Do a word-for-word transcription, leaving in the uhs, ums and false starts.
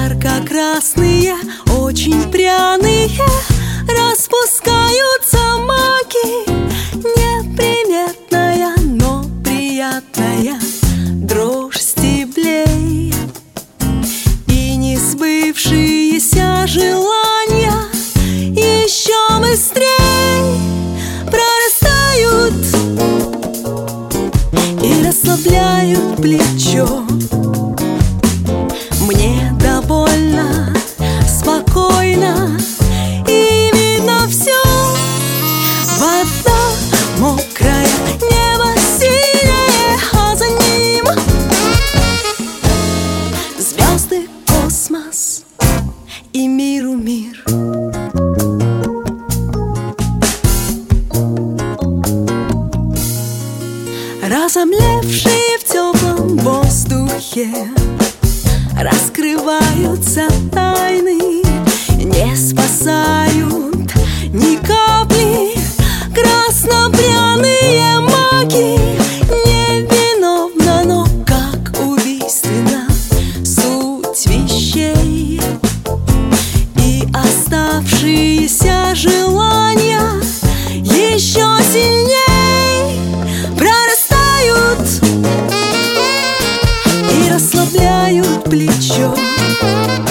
Ярко-красные, очень пряные, распускаются маки. Неприметная, но приятная дрожь стеблей. И несбывшиеся желания еще быстрей прорастают и расслабляют плечо. Мне довольно спокойно, и видно все. Вода мокрая, небо синее, а за ним звезды, космос и миру мир. Разомлевшие в теплом воздухе раскрываются тайны, не спасают ни капли краснопряные маки. Невиновна, но как убийственна суть вещей. И оставшиеся желания еще сильней прорастают и расслабляют плечо.